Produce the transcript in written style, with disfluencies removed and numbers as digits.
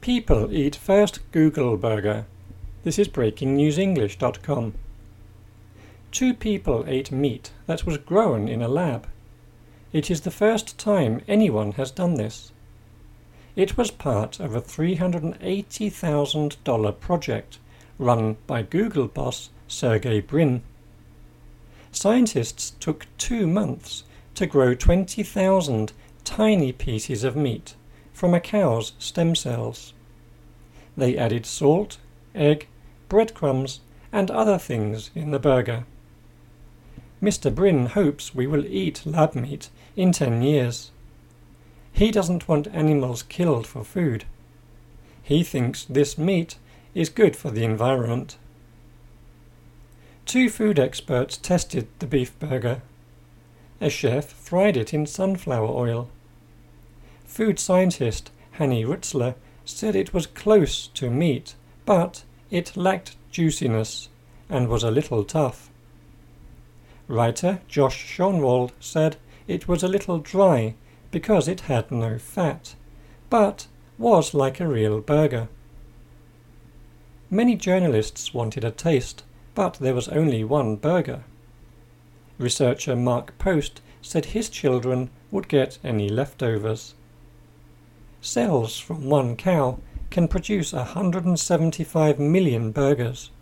People eat first Google burger. This is breakingnewsenglish.com. 2 people ate meat that was grown in a lab. It is the first time anyone has done this. It was part of a $380,000 project run by Google boss Sergey Brin. Scientists took 2 months to grow 20,000 tiny pieces of meat from a cow's stem cells. They added salt, egg, breadcrumbs, and other things in the burger. Mr. Brin hopes we will eat lab meat in 10 years. He doesn't want animals killed for food. He thinks this meat is good for the environment. 2 food experts tested the beef burger. A chef fried it in sunflower oil. Food scientist Hanny Rutzler said it was close to meat, but it lacked juiciness and was a little tough. Writer Josh Schonwald said it was a little dry because it had no fat, but was like a real burger. Many journalists wanted a taste, but there was only one burger. Researcher Mark Post said his children would get any leftovers. Cells from one cow can produce 175 million burgers.